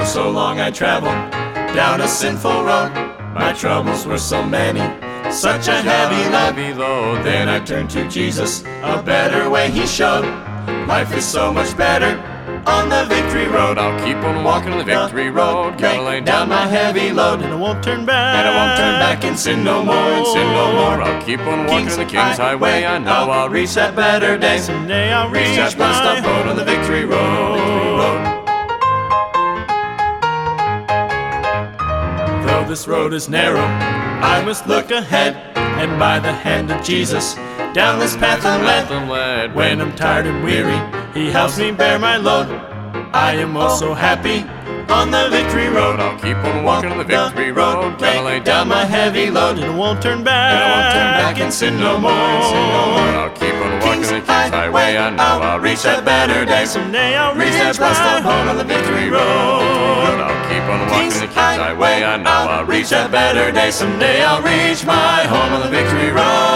so long I traveled down a sinful road. My troubles were so many, such a heavy load. Then I turned to Jesus, a better way he showed. Life is so much better on the victory road. I'll keep on walking on the victory road. Gotta lay down my heavy load, and I won't turn back, and I won't turn back and sin no more, and sin no more. I'll keep on walking on the King's Highway. I know I'll reach that better day. Someday I'll reach that bus stop road on the victory road. Though this road is narrow, I must look ahead, and by the hand of Jesus down this path I'm led. When I'm tired and weary, he helps me bear my load. I am also happy on the victory road. I'll keep on walking on the victory road. Gotta lay down my heavy load, and I won't turn back, and I won't turn back and sin no more. I'll keep on walking on the King's Highway. I know I'll reach that better day. Someday I'll reach that bus stop home on the victory road. I'll keep on walking on the King's Highway. I know I'll reach that better day. Someday I'll reach my home on the victory road.